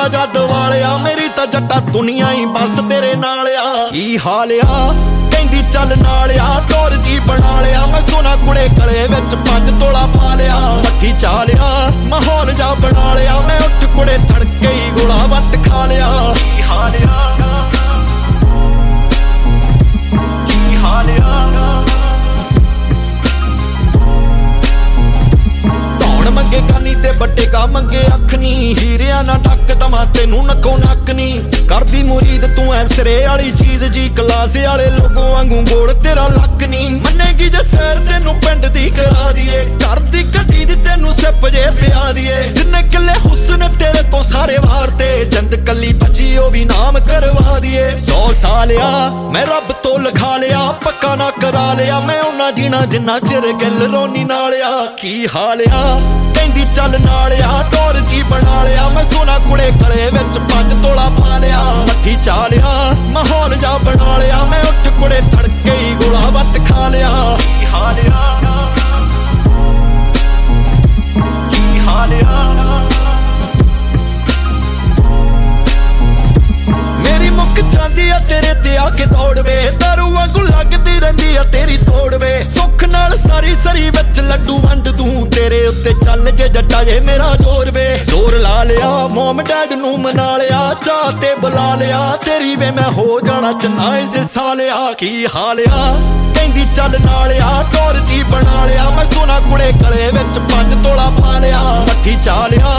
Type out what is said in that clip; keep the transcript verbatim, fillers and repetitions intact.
ਜਾ ਦਵਾਲਿਆ ਮੇਰੀ ਤਾਂ ਜੱਟਾ ਦੁਨੀਆ ਹੀ ਬਸ ਤੇਰੇ ਨਾਲ ਆ। ਕੀ ਹਾਲ ਆ ਕਹਿੰਦੀ ਚੱਲ ਨਾਲ ਆ ਟੋਰ ਜੀ ਬਣਾ ਲਿਆ ਮੈਂ ਸੋਨਾ ਕੁੜੇ ਗਲੇ ਵਿੱਚ ਪੰਜ ਤੋਲਾ ਪਾ ਲਿਆ। ਮੱਠੀ ਚਾਲਿਆ ਮਾਹੌਲ ਜਾ ਬਣਾ ਲਿਆ ਮੈਂ ਉੱਠ ਕੁੜੇ ਤੜਕੇ ਹੀ ਗੋਲਾ ਵੱਟ ਖਾ ਲਿਆ। ਕੀ ਹਾਲ ਆ ਕੀ ਹਾਲ ਆ ਧੌਣ ਮੰਗੇ ਕਾਨੀ ਤੇ ਵੱਡੇ ਕਾ ਮੰਗੇ ਅੱਖ ਨੀ ਹੀਰਿਆਂ ਨਾ ਢੱਕ ਦਵਾਂ ਤੈਨੂੰ ਨੱਕੋ ਨੱਕ ਨੀ ਕਰਦੀ ਮੁਰੀਦ ਤੂੰ ਐ ਸਿਰੇ ਵਾਲੀ ਚੀਜ਼ ਜੀ ਕਲਾਸ ਵਾਲੇ ਲੋਗੋ ਵਾਂਗੂ ਗੋਲ ਤੇਰਾ ਲੱਕ ਨੀ ਮੰਨੇਗੀ ਜੇ ਸੈਰ ਤੈਨੂੰ ਪਿੰਡ ਦੀ ਕਰਾ ਦੀਏ ਕਰਦੀ ਗੱਡੀ ਦੀ ਤੈਨੂੰ ਸਿਪ ਜੇ ਪਿਆ ਦੀਏ ਜਿੰਨੇ ਕਿੱਲੇ ਹੁਸਨ ਤੇਰੇ ਤੋਂ ਸਾਰੇ ਵਾਰ ਤੇ ਜਿੰਦ ਕੱਲੀ ਬਚੀ ਉਹ ਵੀ ਨਾਮ ਕਰਵਾ ਦੀਏ। ਸੌ ਸਾਲਿਆ ਮੈਂ ਰੱਬ ਤੋਂ ਲਿਖਾ ਲਿਆ ਪੱਕਾ ਨਾ ਕਰਾ ਲਿਆ ਮੈਂ ਉਹਨਾਂ ਜੀਣਾ ਜਿੰਨਾ ਚਿਰ ਗਿੱਲ ਰੋਨੀ ਨਾਲ ਆ। ਕੀ ਹਾਲ ਆ ਕਹਿੰਦੀ ਚੱਲ ਨਾਲ ਆ ਟੋਰ ਜੀ ਬਣਾ ਲਿਆ ਮੈਂ ਸੋਨਾ ਕੁੜੇ ਗਲੇ ਵਿੱਚ ਪੰਜ ਤੋਲਾ ਪਾ ਲਿਆ। ਮੱਠੀ ਚਾਲਿਆ ਮਾਹੌਲ ਜਾ ਬਣਾ ਲਿਆ ਮੈਂ ਉੱਠ ਕੁੜੇ ਤੜਕੇ ਹੀ ਗੋਲਾ ਵੱਟ ਖਾ ਲਿਆ। ਕੀ ਹਾਲ ਆ ਕੀ ਹਾਲ ਆ ਮੇਰੀ ਮੁੱਕ ਜਾਂਦੀ ਆ ਤੇਰੇ ਤੇ ਆ ਕੇ ਦੌੜਵੇ ਦਾਰੂ ਵਾਂਗੂ ਲੱਗਦੀ ਰਹਿੰਦੀ ਆ ਤੇਰੀ ਤੋੜਵੇ ਸੁੱਖ ਨਾਲ ਸਾਰੀ ਸਰੀ ਵਿੱਚ ਲੱਡੂ ਵੰਡ ਦੂੰ ਤੇਰੇ ਉੱਤੇ ਚੱਲ ਜੇ ਜੱਟਾ ਜੇ ਮੇਰਾ ਜ਼ੋਰ ਵੇ ਜ਼ੋਰ ਲਾ ਲਿਆ ਮੋਮ ਡੈਡ ਨੂੰ ਮਨਾ ਲਿਆ ਚਾਹ ਤੇ ਬੁਲਾ ਲਿਆ ਤੇਰੀ ਵੇ ਮੈਂ ਹੋ ਜਾਣਾ ਚੰਨਾ ਇਸ ਸਾਲਿਆ। ਕੀ ਹਾਲ ਆ ਕਹਿੰਦੀ ਚੱਲ ਨਾਲ ਆ ਟੋਰ ਜੀ ਬਣਾ ਲਿਆ ਮੈਂ ਸੋਨਾ ਕੁੜੇ ਗਲੇ ਵਿੱਚ ਪੰਜ ਤੋਲਾ ਪਾ ਲਿਆ। ਮੱਠੀ ਚਾਲਿਆ